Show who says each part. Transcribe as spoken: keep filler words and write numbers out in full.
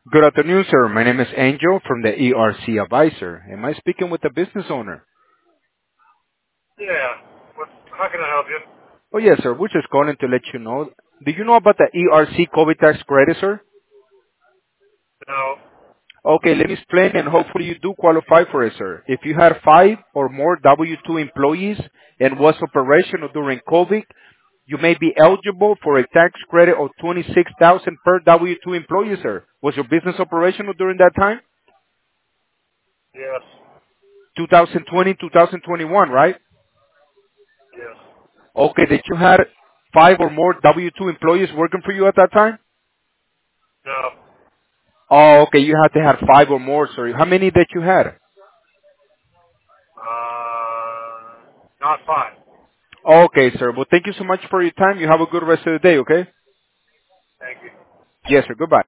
Speaker 1: Good afternoon, sir. My name is Angel from the E R C Advisor. Am I speaking with the business owner?
Speaker 2: Yeah. What? How can I help you?
Speaker 1: Oh, yes, sir. We're just calling to let you know. Do you know about the E R C COVID tax credit, sir?
Speaker 2: No.
Speaker 1: Okay, let me explain, and hopefully you do qualify for it, sir. If you had five or more W two employees and was operational during COVID, you may be eligible for a tax credit of twenty-six thousand dollars per W two employee, sir. Was your business operational during that time?
Speaker 2: Yes.
Speaker 1: twenty twenty, twenty twenty-one, right?
Speaker 2: Yes.
Speaker 1: Okay, did you have five or more W two employees working for you at that time?
Speaker 2: No.
Speaker 1: Oh, okay, you had to have five or more, sorry. How many that you had?
Speaker 2: Uh, not five.
Speaker 1: Okay, sir. Well, thank you so much for your time. You have a good rest of the day, okay?
Speaker 2: Thank you.
Speaker 1: Yes, sir. Goodbye.